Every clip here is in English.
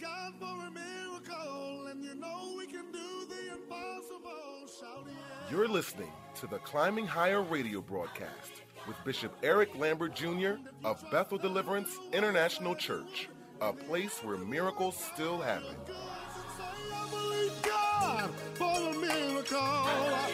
God for a miracle, and you know we can do the impossible. Shout it. You're listening to the Climbing Higher radio broadcast with Bishop Eric Lambert Jr. of Bethel Deliverance International Church, a place where miracles still happen. I believe God for a miracle.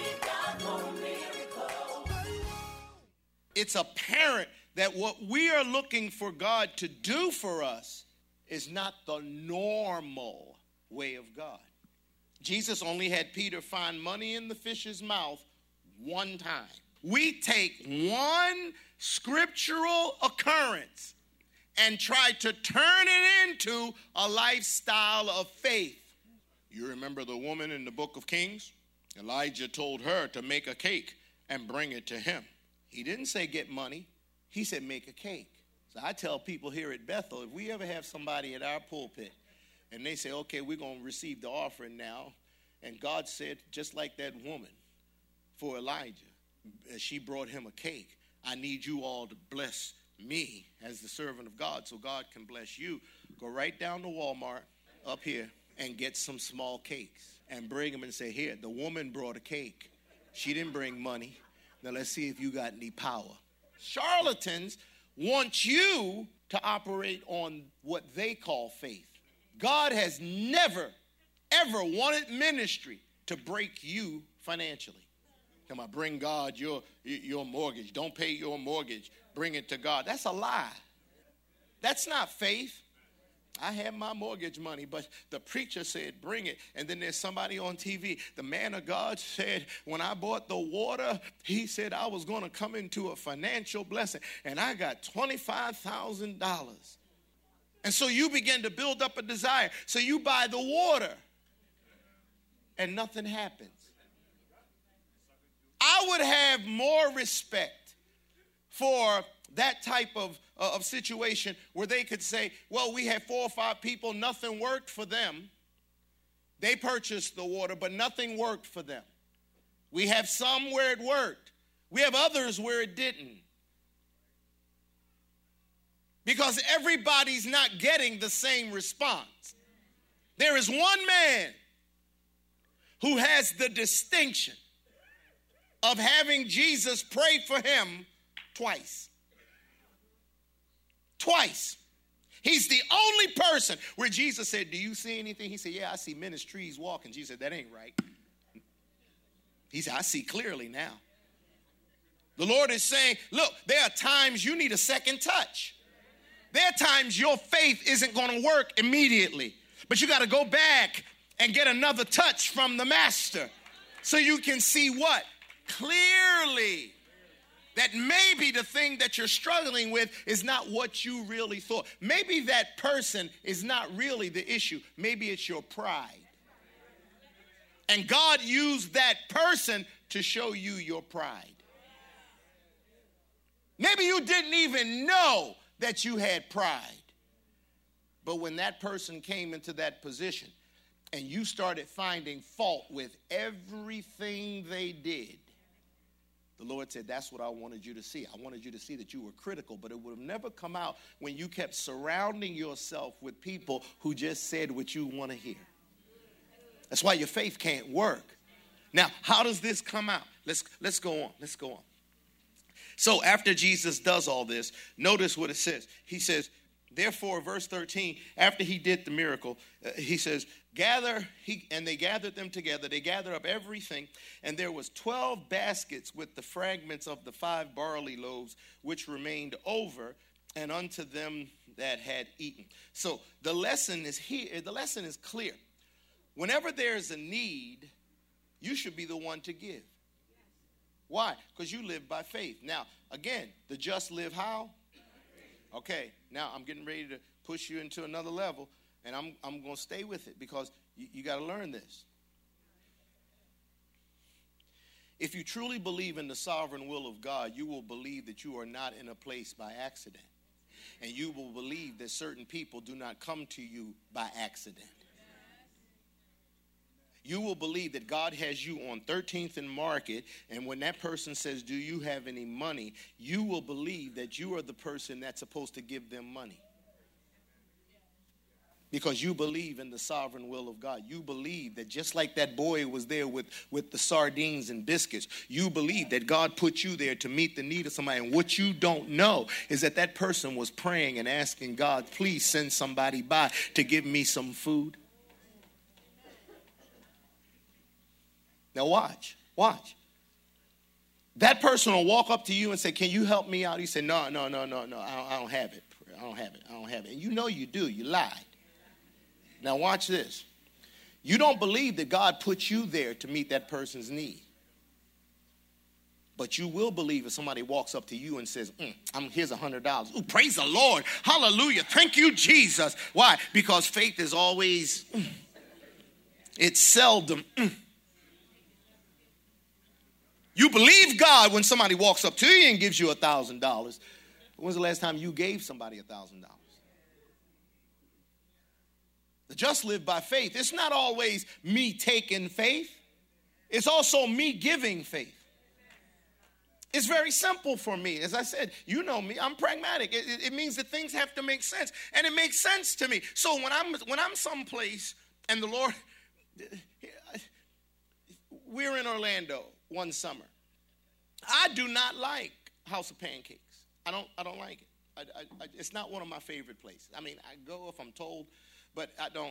It's apparent that what we are looking for God to do for us is not the normal way of God. Jesus only had Peter find money in the fish's mouth one time. We take one scriptural occurrence and try to turn it into a lifestyle of faith. You remember the woman in the book of Kings? Elijah told her to make a cake and bring it to him. He didn't say get money. He said make a cake. So I tell people here at Bethel, if we ever have somebody at our pulpit and they say, okay, we're going to receive the offering now, and God said, just like that woman for Elijah, she brought him a cake. I need you all to bless me as the servant of God so God can bless you. Go right down to Walmart up here and get some small cakes and bring them and say, here, the woman brought a cake. She didn't bring money. Now let's see if you got any power. Charlatans want you to operate on what they call faith. God has never, ever wanted ministry to break you financially. Come on, bring God your mortgage. Don't pay your mortgage. Bring it to God. That's a lie. That's not faith. I have my mortgage money, but the preacher said, bring it. And then there's somebody on TV. The man of God said, when I bought the water, he said I was going to come into a financial blessing. And I got $25,000. And so you begin to build up a desire. So you buy the water and nothing happens. I would have more respect for that type of situation where they could say, well, we had 4 or 5 people, nothing worked for them. They purchased the water, but nothing worked for them. We have some where it worked. We have others where it didn't. Because everybody's not getting the same response. There is one man who has the distinction of having Jesus pray for him twice. Twice. He's the only person where Jesus said, do you see anything? He said, yeah, I see men as trees walking. Jesus said, that ain't right. He said, I see clearly now. The Lord is saying, look, there are times you need a second touch. There are times your faith isn't going to work immediately, but you got to go back and get another touch from the master so you can see what? Clearly. That maybe the thing that you're struggling with is not what you really thought. Maybe that person is not really the issue. Maybe it's your pride. And God used that person to show you your pride. Maybe you didn't even know that you had pride. But when that person came into that position and you started finding fault with everything they did, the Lord said, that's what I wanted you to see. I wanted you to see that you were critical, but it would have never come out when you kept surrounding yourself with people who just said what you want to hear. That's why your faith can't work. Now, how does this come out? Let's go on. Let's go on. So after Jesus does all this, notice what it says. He says, therefore, verse 13, after he did the miracle, he says, and they gathered them together. They gathered up everything, and there was 12 baskets with the fragments of the 5 barley loaves, which remained over, and unto them that had eaten. So the lesson is here. The lesson is clear. Whenever there's a need, you should be the one to give. Why? Because you live by faith. Now, again, the just live how? Okay, now I'm getting ready to push you into another level, and I'm going to stay with it because you got to learn this. If you truly believe in the sovereign will of God, you will believe that you are not in a place by accident. And you will believe that certain people do not come to you by accident. You will believe that God has you on 13th and Market, and when that person says, do you have any money, you will believe that you are the person that's supposed to give them money. Because you believe in the sovereign will of God. You believe that just like that boy was there with the sardines and biscuits, you believe that God put you there to meet the need of somebody. And what you don't know is that that person was praying and asking God, please send somebody by to give me some food. Now watch. That person will walk up to you and say, can you help me out? You say, no, I don't have it. I don't have it. And you know you do. You lied. Now watch this. You don't believe that God put you there to meet that person's need. But you will believe if somebody walks up to you and says, here's $100. Ooh, praise the Lord. Hallelujah. Thank you, Jesus. Why? Because faith is always, it's seldom. You believe God when somebody walks up to you and gives you $1,000. When's the last time you gave somebody $1,000? The just live by faith. It's not always me taking faith. It's also me giving faith. It's very simple for me. As I said, you know me, I'm pragmatic. It means that things have to make sense. And it makes sense to me. So when I'm someplace and the Lord, we're in Orlando one summer. I do not like House of Pancakes. I don't like it. It's not one of my favorite places. I mean, I go if I'm told, but I don't.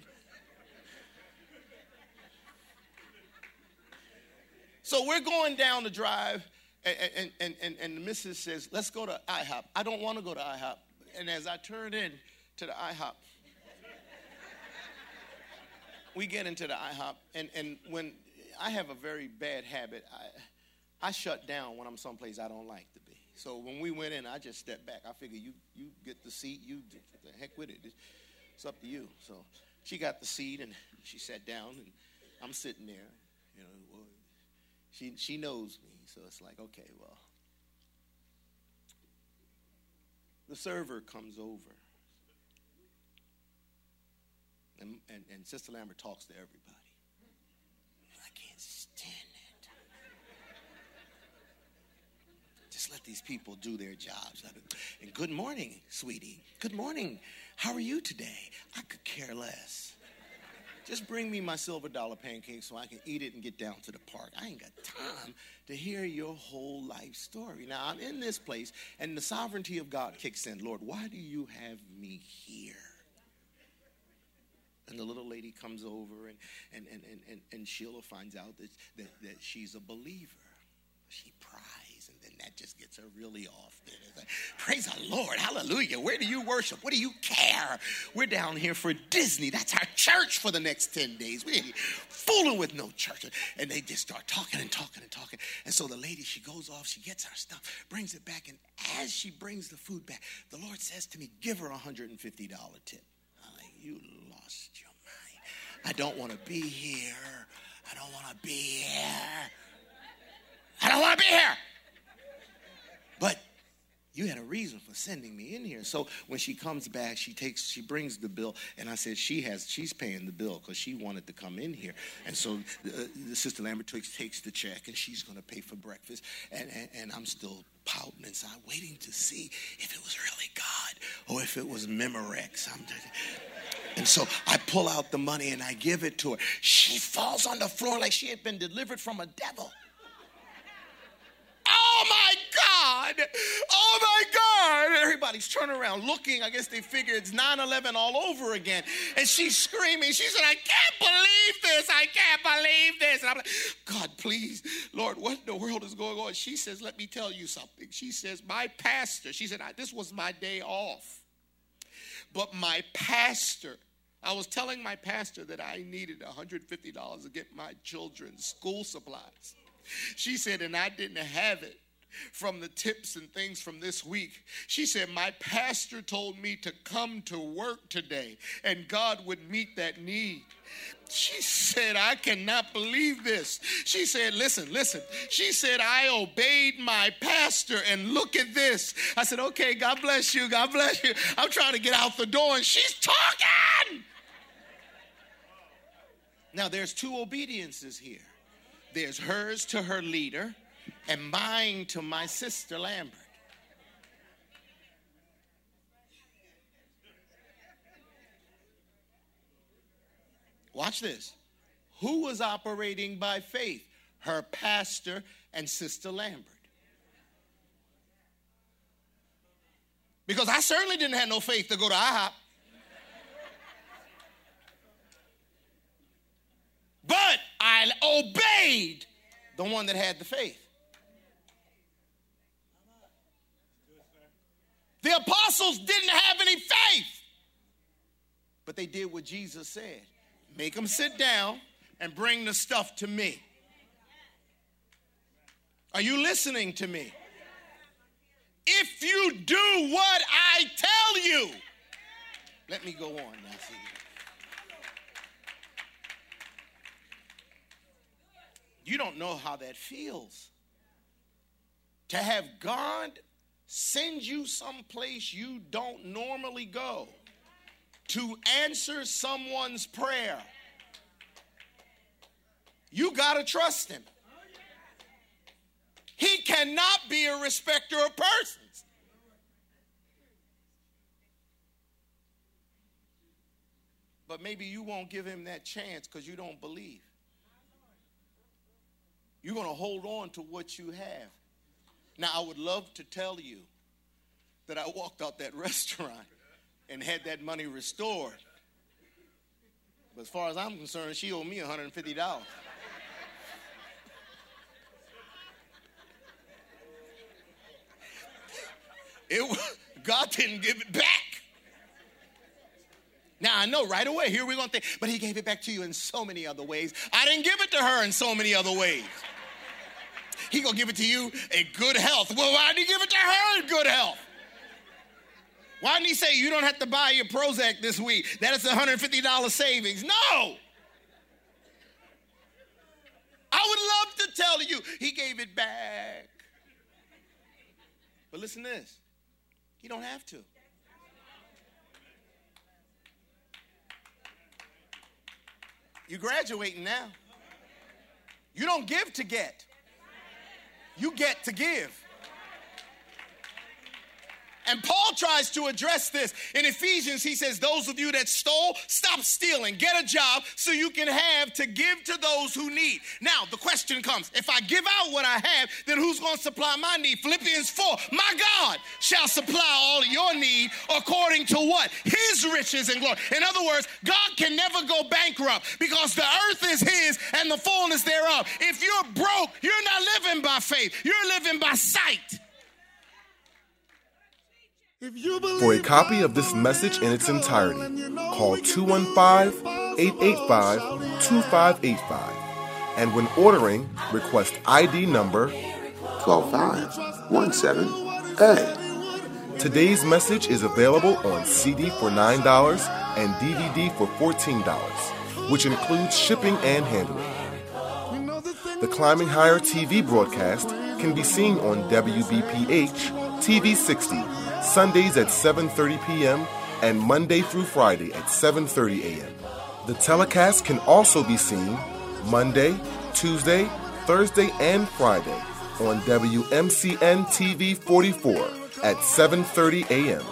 So we're going down the drive, and the missus says, let's go to IHOP. I don't want to go to IHOP. And as I turn in to the IHOP, we get into the IHOP, and when I have a very bad habit, I shut down when I'm someplace I don't like to be. So when we went in, I just stepped back. I figured you get the seat, you the heck with it. It's up to you. So she got the seat and she sat down, and I'm sitting there. You know, she knows me, so it's like, okay, well. The server comes over, and Sister Lambert talks to everybody. I can't stand it. Just let these people do their jobs. And good morning, sweetie. Good morning. How are you today? I could care less. Just bring me my silver dollar pancake so I can eat it and get down to the park. I ain't got time to hear your whole life story. Now, I'm in this place, and the sovereignty of God kicks in. Lord, why do you have me here? And the little lady comes over, and Sheila finds out that she's a believer. She pries, and then that just gets her really off. Then it's like, praise the Lord, hallelujah. Where do you worship? What do you care? We're down here for Disney. That's our church for the next 10 days. We ain't fooling with no church. And they just start talking. And so the lady, she goes off, she gets our stuff, brings it back, and as she brings the food back, the Lord says to me, give her a $150 tip. I'm like, you lost your mind. I don't want to be here. I don't want to be here. But you had a reason for sending me in here. So when she comes back, she brings the bill, and I said she's paying the bill because she wanted to come in here. And so the Sister Lambert takes the check, and she's going to pay for breakfast. And I'm still pouting inside, waiting to see if it was really God or if it was Memorex. And so I pull out the money and I give it to her. She falls on the floor like she had been delivered from a devil. Oh my God! Oh my God! Everybody's turning around looking. I guess they figure it's 9/11 all over again. And she's screaming. She said, I can't believe this. I can't believe this. And I'm like, God, please, Lord, what in the world is going on? She says, let me tell you something. She says, my pastor, she said, this was my day off. But my pastor, I was telling my pastor that I needed $150 to get my children's school supplies. She said, and I didn't have it from the tips and things from this week. She said, my pastor told me to come to work today and God would meet that need. She said, I cannot believe this. She said, listen. She said, I obeyed my pastor and look at this. I said, okay, God bless you. God bless you. I'm trying to get out the door and she's talking. Now there's two obediences here. There's hers to her leader and mine to my sister Lambert. Watch this. Who was operating by faith? Her pastor and Sister Lambert. Because I certainly didn't have no faith to go to IHOP. But I obeyed the one that had the faith. The apostles didn't have any faith. But they did what Jesus said. Make them sit down and bring the stuff to me. Are you listening to me? If you do what I tell you. Let me go on now. See. You don't know how that feels. To have God send you someplace you don't normally go to answer someone's prayer. You got to trust him. He cannot be a respecter of persons. But maybe you won't give him that chance because you don't believe. You're going to hold on to what you have. Now, I would love to tell you that I walked out that restaurant and had that money restored. But as far as I'm concerned, she owed me $150. God didn't give it back. Now, I know right away, here we're going to think, but he gave it back to you in so many other ways. I didn't give it to her in so many other ways. He going to give it to you in good health. Well, why did he give it to her in good health? Why didn't he say, you don't have to buy your Prozac this week? That is $150 savings. No. I would love to tell you, he gave it back. But listen to this. You don't have to. You're graduating now. You don't give to get. You get to give. And Paul tries to address this. In Ephesians, he says, those of you that stole, stop stealing. Get a job so you can have to give to those who need. Now, the question comes, if I give out what I have, then who's going to supply my need? Philippians 4, my God shall supply all your need according to what? His riches and glory. In other words, God can never go bankrupt because the earth is his and the fullness thereof. If you're broke, you're not living by faith. You're living by sight. For a copy of this message in its entirety, call 215-885-2585. And when ordering, request ID number 12517A. Today's message is available on CD for $9 and DVD for $14, which includes shipping and handling. The Climbing Higher TV broadcast can be seen on WBPH TV 60, Sundays at 7:30 p.m. and Monday through Friday at 7:30 a.m. The telecast can also be seen Monday, Tuesday, Thursday, and Friday on WMCN TV 44 at 7:30 a.m.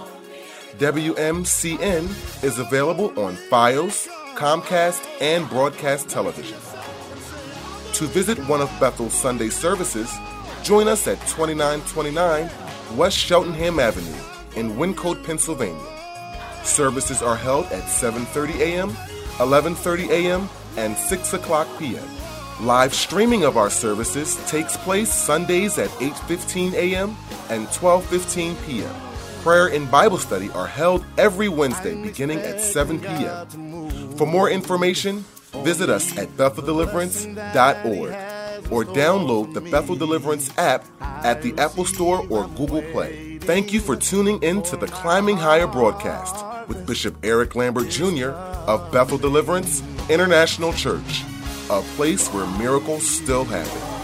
WMCN is available on Fios, Comcast, and Broadcast Television. To visit one of Bethel's Sunday services, join us at 2929 West Cheltenham Avenue in Wyncote, Pennsylvania. Services are held at 7:30 a.m., 11:30 a.m., and 6 o'clock p.m. Live streaming of our services takes place Sundays at 8:15 a.m. and 12:15 p.m. Prayer and Bible study are held every Wednesday beginning at 7 p.m. For more information, visit us at BethelDeliverance.org or download the Bethel Deliverance app at the Apple Store or Google Play. Thank you for tuning in to the Climbing Higher broadcast with Bishop Eric Lambert Jr. of Bethel Deliverance International Church, a place where miracles still happen.